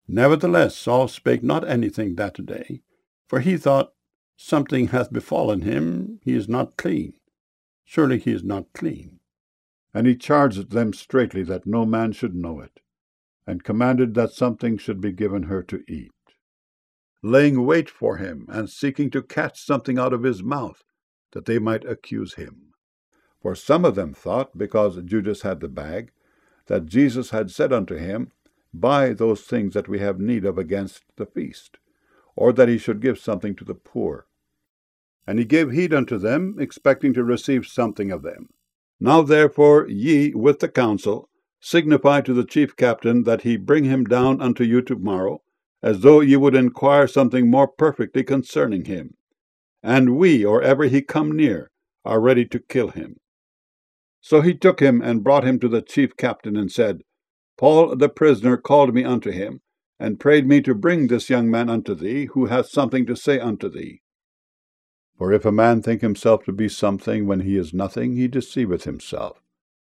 Nevertheless Saul spake not anything that day, for he thought, Something hath befallen him, he is not clean. Surely he is not clean. And he charged them straitly that no man should know it, and commanded that something should be given her to eat, laying wait for him, and seeking to catch something out of his mouth, that they might accuse him. For some of them thought, because Judas had the bag, that Jesus had said unto him, Buy those things that we have need of against the feast, or that he should give something to the poor. And he gave heed unto them, expecting to receive something of them. Now therefore ye, with the council, signify to the chief captain that he bring him down unto you tomorrow, as though ye would inquire something more perfectly concerning him. And we, or ever he come near, are ready to kill him. So he took him and brought him to the chief captain, and said, Paul the prisoner called me unto him, and prayed me to bring this young man unto thee, who hath something to say unto thee. For if a man think himself to be something when he is nothing, he deceiveth himself.